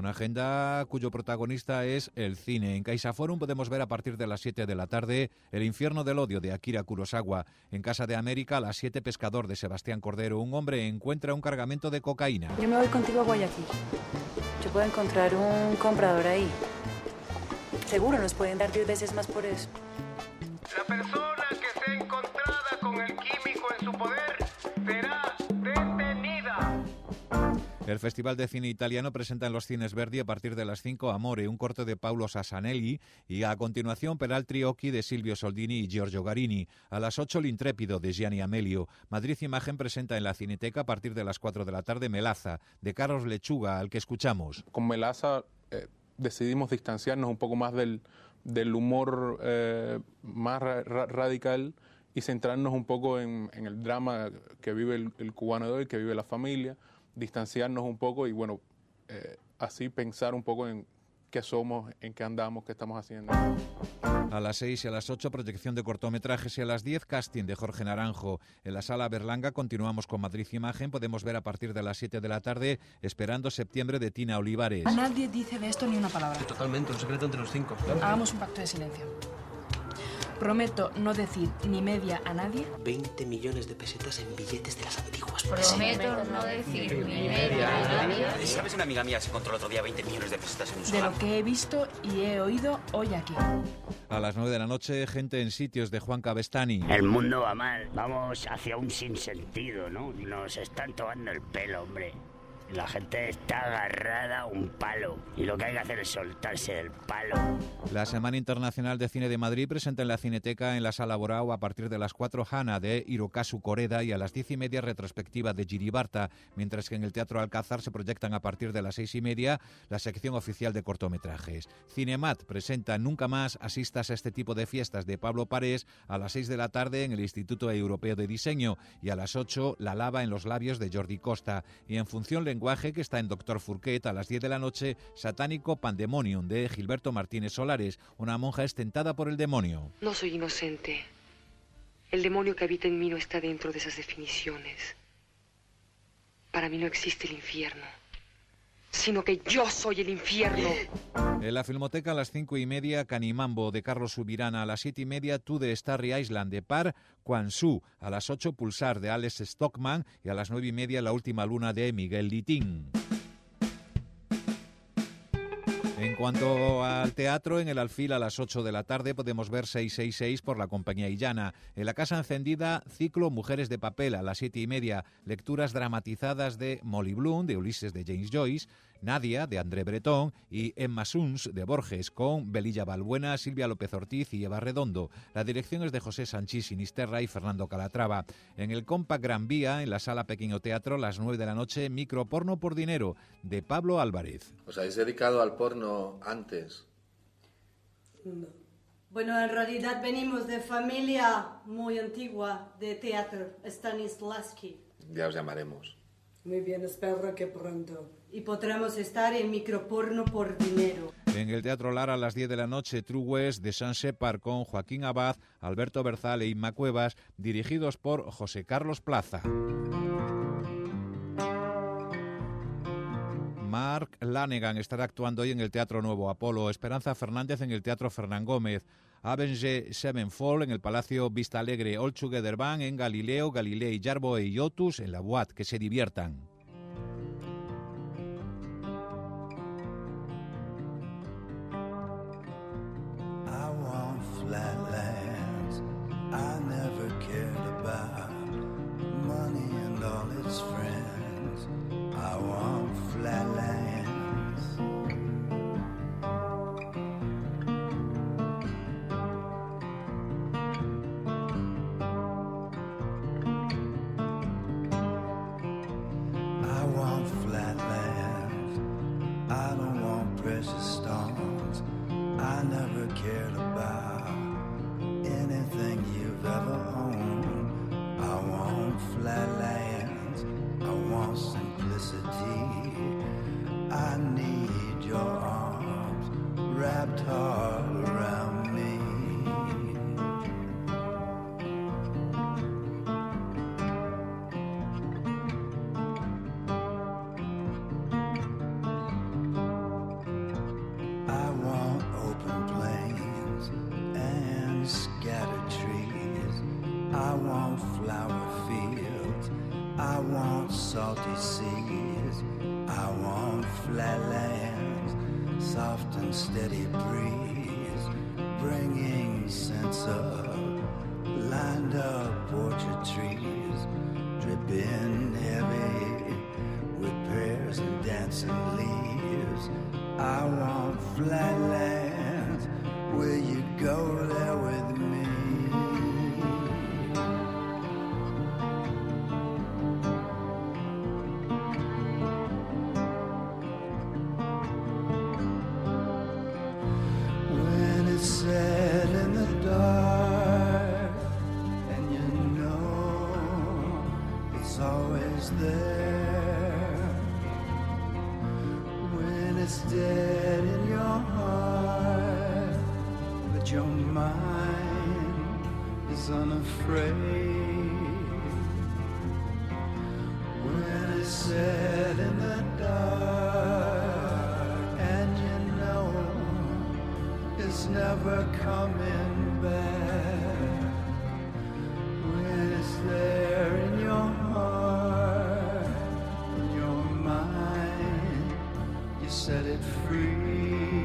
Una agenda cuyo protagonista es el cine. En CaixaForum podemos ver a partir de las 7 de la tarde El infierno del odio de Akira Kurosawa. En Casa de América, a las 7, Pescador de Sebastián Cordero. Un hombre encuentra un cargamento de cocaína. Yo me voy contigo a Guayaquil. Yo puedo encontrar un comprador ahí. Seguro nos pueden dar 10 veces más por eso. La persona que sea encontrada con el químico en su poder será detenida. El Festival de Cine Italiano presenta en los cines Verdi a partir de las 5 Amore, un corte de Paolo Sassanelli, y a continuación Peraltri Occhi de Silvio Soldini y Giorgio Garini. A las 8 L'Intrepido de Gianni Amelio. Madrid Imagen presenta en la Cineteca a partir de las 4 de la tarde Melaza, de Carlos Lechuga, al que escuchamos. Con Melaza decidimos distanciarnos un poco más del humor más radical y centrarnos un poco en el drama que vive el cubano de hoy, que vive la familia, distanciarnos un poco y bueno, así pensar un poco en qué somos, en qué andamos, qué estamos haciendo. A las 6 y a las 8 proyección de cortometrajes y a las 10 casting de Jorge Naranjo. En la Sala Berlanga continuamos con Madrid Imagen. Podemos ver a partir de las 7 de la tarde Esperando septiembre de Tina Olivares. Nadie dice de esto ni una palabra. Totalmente, un secreto entre los 5. Hagamos un pacto de silencio. Prometo no decir ni media a nadie. 20 millones de pesetas en billetes de las antiguas. Prometo no decir ni media a nadie. ¿Sabes? Una amiga mía se encontró el otro día 20 millones de pesetas en un De solar. lo que he visto y he oído hoy aquí. A las 9 de la noche, Gente en sitios de Juan Cabestany. El mundo va mal, vamos hacia un sinsentido, ¿no? Nos están tomando el pelo, hombre. La gente está agarrada a un palo y lo que hay que hacer es soltarse del palo. La Semana Internacional de Cine de Madrid presenta en la Cineteca en la Sala Borao a partir de las 4 Hana de Hirokazu Koreda y a las 10:30 retrospectiva de Giribarta, mientras que en el Teatro Alcázar se proyectan a partir de las 6:30 la sección oficial de cortometrajes. Cinemat presenta Nunca más asistas a este tipo de fiestas de Pablo Parés a las 6 de la tarde en el Instituto Europeo de Diseño y a las 8 La lava en los labios de Jordi Costa y en Función Lenguaje, que está en Doctor Fourquet, a las 10 de la noche, Satánico Pandemonium de Gilberto Martínez Solares. Una monja es tentada por el demonio. No soy inocente. El demonio que habita en mí no está dentro de esas definiciones. Para mí no existe el infierno, sino que yo soy el infierno. En la Filmoteca a las 5:30, Canimambo de Carlos Subirana. A las 7:30, Tú de Starry Island de Par Quan-Su. A las 8, Pulsar de Alex Stockman. Y a las 9:30, La última luna de Miguel Litín. En cuanto al teatro, en el Alfil a las 8 de la tarde podemos ver 666 por la Compañía Illana. En la Casa Encendida, ciclo Mujeres de Papel a las 7:30. Lecturas dramatizadas de Molly Bloom, de Ulises de James Joyce, Nadia, de André Breton, y Emma Suns, de Borges, con Belilla Balbuena, Silvia López Ortiz y Eva Redondo. La dirección es de José Sanchís Sinisterra y Fernando Calatrava. En el Compact Gran Vía, en la Sala Pequeño Teatro, a las 9 de la noche, Microporno por dinero, de Pablo Álvarez. ¿Os habéis dedicado al porno antes? No. Bueno, en realidad venimos de familia muy antigua de teatro, Stanislavski. Ya os llamaremos. Muy bien, espero que pronto. Y podremos estar en Microporno por dinero. En el Teatro Lara a las 10 de la noche, True West de San Shepard con Joaquín Abad, Alberto Berzal e Inma Cuevas, dirigidos por José Carlos Plaza. Mark Lanegan estará actuando hoy en el Teatro Nuevo Apolo, Esperanza Fernández en el Teatro Fernán Gómez, Avenged Sevenfold en el Palacio Vista Alegre, All Together Band en Galileo, Galilei, Jarboe y Otus en la Boat. Que se diviertan. warm, steady breeze, bringing sense of lined up orchard trees, dripping heavy with pears and dancing leaves. I want flatlands. Will you go there with me? When it's set in the dark and you know it's always there, when it's dead in your heart but your mind is unafraid, when it's set in the dark and you know it's never coming back, when it's there in your heart, in your mind, you set it free.